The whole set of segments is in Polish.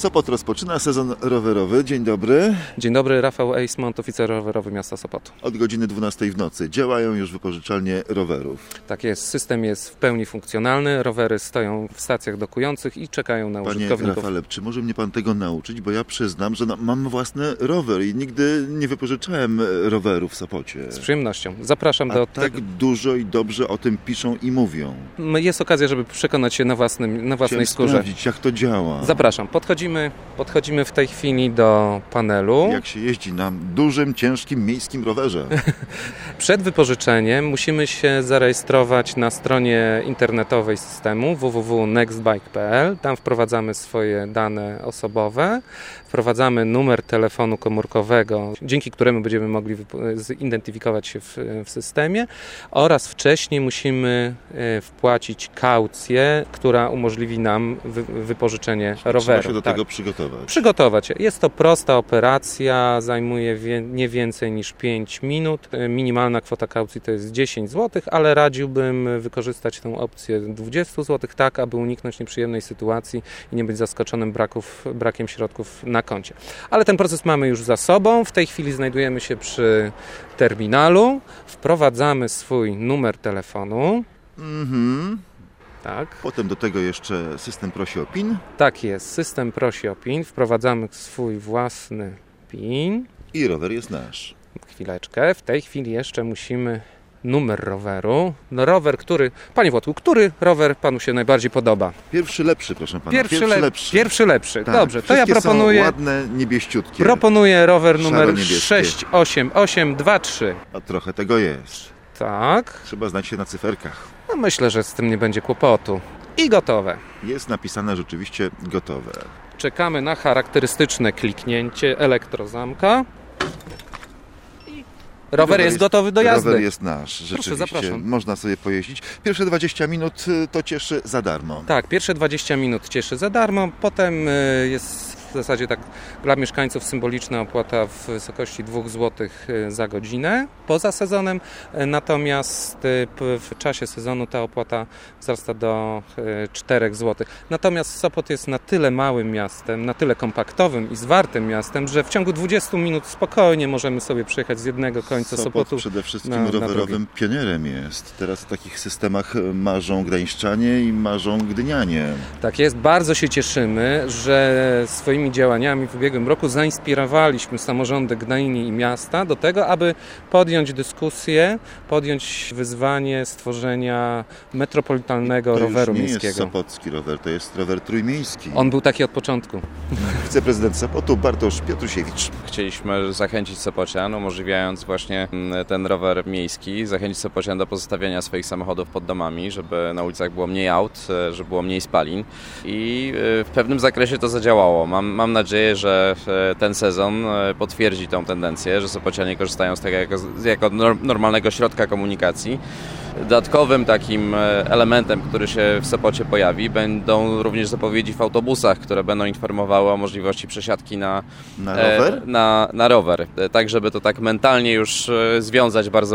Sopot rozpoczyna sezon rowerowy. Dzień dobry. Dzień dobry, Rafał Eismont, oficer rowerowy miasta Sopotu. Od godziny 12 w nocy działają już wypożyczalnie rowerów. Tak jest, system jest w pełni funkcjonalny, rowery stoją w stacjach dokujących i czekają na użytkowników. Panie Rafale, czy może mnie pan tego nauczyć? Bo ja przyznam, że mam własny rower i nigdy nie wypożyczałem roweru w Sopocie. Z przyjemnością. Zapraszam do tak tego. Dużo i dobrze o tym piszą i mówią. Jest okazja, żeby przekonać się na własnej skórze. Sprawdzić, jak to działa. Zapraszam. Podchodzimy w tej chwili do panelu. Jak się jeździ na dużym, ciężkim, miejskim rowerze. Przed wypożyczeniem musimy się zarejestrować na stronie internetowej systemu www.nextbike.pl. Tam wprowadzamy swoje dane osobowe, wprowadzamy numer telefonu komórkowego, dzięki któremu będziemy mogli zidentyfikować się w systemie, oraz wcześniej musimy wpłacić kaucję, która umożliwi nam wypożyczenie roweru. Trzeba się do tego przygotować. Jest to prosta operacja, zajmuje nie więcej niż 5 minut. Minimalna kwota kaucji to jest 10 zł, ale radziłbym wykorzystać tę opcję 20 zł, tak aby uniknąć nieprzyjemnej sytuacji i nie być zaskoczonym brakiem środków na koncie. Ale ten proces mamy już za sobą. W tej chwili znajdujemy się przy terminalu. Wprowadzamy swój numer telefonu. Tak. Potem do tego jeszcze system prosi o PIN. Tak jest, system prosi o PIN. Wprowadzamy swój własny PIN. I rower jest nasz. Chwileczkę. W tej chwili jeszcze musimy numer roweru. No rower, Panie Włodku, który rower panu się najbardziej podoba? Pierwszy lepszy, proszę pana. Pierwszy lepszy. Tak. Dobrze, to ja proponuję. Są ładne, niebieściutkie. Proponuję rower numer 68823. A trochę tego jest. Tak. Trzeba znać się na cyferkach. No myślę, że z tym nie będzie kłopotu. I gotowe. Jest napisane rzeczywiście gotowe. Czekamy na charakterystyczne kliknięcie elektrozamka. Rower jest gotowy do jazdy. Rower jest nasz, rzeczywiście. Proszę, zapraszam. Można sobie pojeździć. Pierwsze 20 minut to cieszy za darmo. Tak, pierwsze 20 minut cieszy za darmo. Potem jest w zasadzie tak dla mieszkańców symboliczna opłata w wysokości 2 zł za godzinę poza sezonem. Natomiast w czasie sezonu ta opłata wzrasta do 4 zł. Natomiast Sopot jest na tyle małym miastem, na tyle kompaktowym i zwartym miastem, że w ciągu 20 minut spokojnie możemy sobie przejechać z jednego końca Sopotu przede wszystkim rowerowym pionierem jest. Teraz o takich systemach marzą gdańszczanie i marzą gdynianie. Tak jest. Bardzo się cieszymy, że swoimi działaniami w ubiegłym roku zainspirowaliśmy samorządy Gdyni i miasta do tego, aby podjąć dyskusję, podjąć wyzwanie stworzenia metropolitalnego roweru miejskiego. To już nie jest sopocki rower, to jest rower trójmiejski. On był taki od początku. Wiceprezydent Sopotu Bartosz Piotrusiewicz. Chcieliśmy zachęcić Sopocian, umożliwiając właśnie ten rower miejski, zachęcić Sopocian do pozostawiania swoich samochodów pod domami, żeby na ulicach było mniej aut, żeby było mniej spalin i w pewnym zakresie to zadziałało. Mam nadzieję, że ten sezon potwierdzi tą tendencję, że Sopocianie korzystają z tego jako normalnego środka komunikacji. Dodatkowym takim elementem, który się w Sopocie pojawi, będą również zapowiedzi w autobusach, które będą informowały o możliwości przesiadki na rower? Na rower. Tak, żeby to tak mentalnie już związać bardzo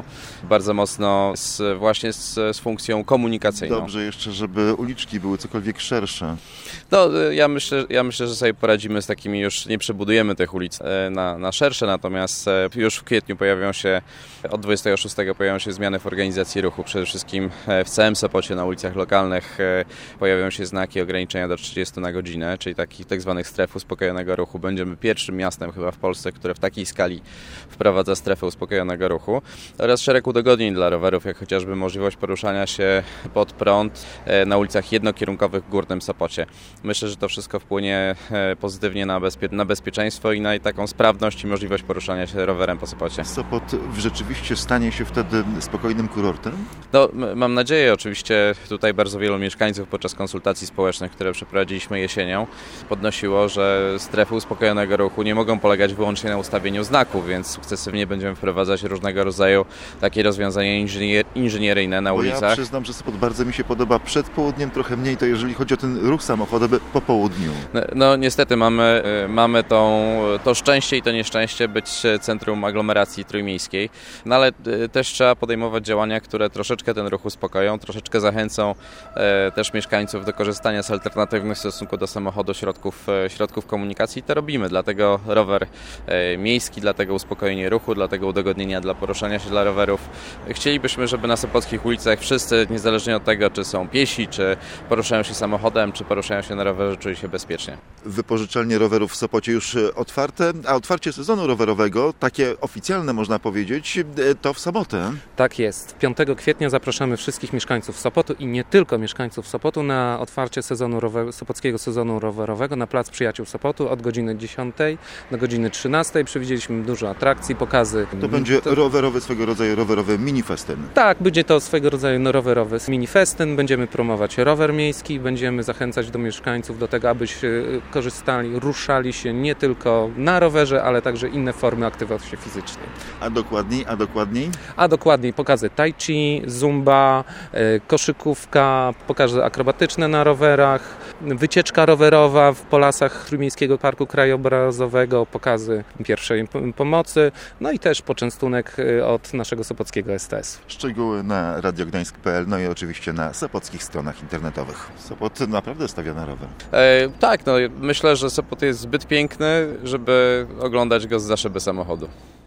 mocno z funkcją komunikacyjną. Dobrze jeszcze, żeby uliczki były cokolwiek szersze. No, ja myślę, że sobie poradzimy z takimi, już nie przebudujemy tych ulic na szersze, natomiast już w kwietniu od 26 pojawią się zmiany w organizacji ruchu. Przede wszystkim w całym Sopocie na ulicach lokalnych pojawią się znaki ograniczenia do 30 na godzinę, czyli takich tak zwanych stref uspokojonego ruchu. Będziemy pierwszym miastem chyba w Polsce, które w takiej skali wprowadza strefę uspokojonego ruchu oraz szereg udogodnień dla rowerów, jak chociażby możliwość poruszania się pod prąd na ulicach jednokierunkowych w Górnym Sopocie. Myślę, że to wszystko wpłynie pozytywnie na bezpieczeństwo i na taką sprawność i możliwość poruszania się rowerem po Sopocie. Sopot rzeczywiście stanie się wtedy spokojnym kurortem? No, mam nadzieję. Oczywiście tutaj bardzo wielu mieszkańców podczas konsultacji społecznych, które przeprowadziliśmy jesienią, podnosiło, że strefy uspokojonego ruchu nie mogą polegać wyłącznie na ustawieniu znaków, więc sukcesywnie będziemy wprowadzać różnego rodzaju takie rozwiązania inżynieryjne na ulicach. Ja przyznam, że Sopot bardzo mi się podoba przed południem, trochę mniej to jeżeli chodzi o ten ruch samochodowy po południu. No niestety mamy to szczęście i to nieszczęście być centrum aglomeracji trójmiejskiej, no ale też trzeba podejmować działania, które troszeczkę ten ruch uspokoją, troszeczkę zachęcą też mieszkańców do korzystania z alternatywnych w stosunku do samochodu środków komunikacji. To robimy, dlatego rower miejski, dlatego uspokojenie ruchu, dlatego udogodnienia dla poruszania się dla rowerów. Chcielibyśmy, żeby na sopockich ulicach wszyscy, niezależnie od tego, czy są piesi, czy poruszają się samochodem, czy poruszają się na rowerze, czuli się bezpiecznie. Wypożyczalnie rowerów w Sopocie już otwarte, a otwarcie sezonu rowerowego, takie oficjalne można powiedzieć, to w sobotę. Tak jest. 5 kwietnia zapraszamy wszystkich mieszkańców Sopotu i nie tylko mieszkańców Sopotu na otwarcie sopockiego sezonu rowerowego na Plac Przyjaciół Sopotu od godziny 10 do godziny 13. Przewidzieliśmy dużo atrakcji, pokazy. To będzie swego rodzaju rowerowy minifestyn. Tak, będzie to swego rodzaju rowerowy minifestyn. Będziemy promować rower miejski, będziemy zachęcać do mieszkańców do tego, aby korzystali, ruszali się nie tylko na rowerze, ale także inne formy aktywności fizycznej. A dokładniej? A dokładniej pokazy tai chi, zumba, koszykówka, pokazy akrobatyczne na rowerach, wycieczka rowerowa w lasach Trójmiejskiego Parku Krajobrazowego, pokazy pierwszej pomocy, no i też poczęstunek od naszego sopockiego STS. Szczegóły na radiogdańsk.pl, no i oczywiście na sopockich stronach internetowych. Sopot naprawdę stawia na rower. Tak, myślę, że Sopot jest zbyt piękny, żeby oglądać go zza szyby samochodu.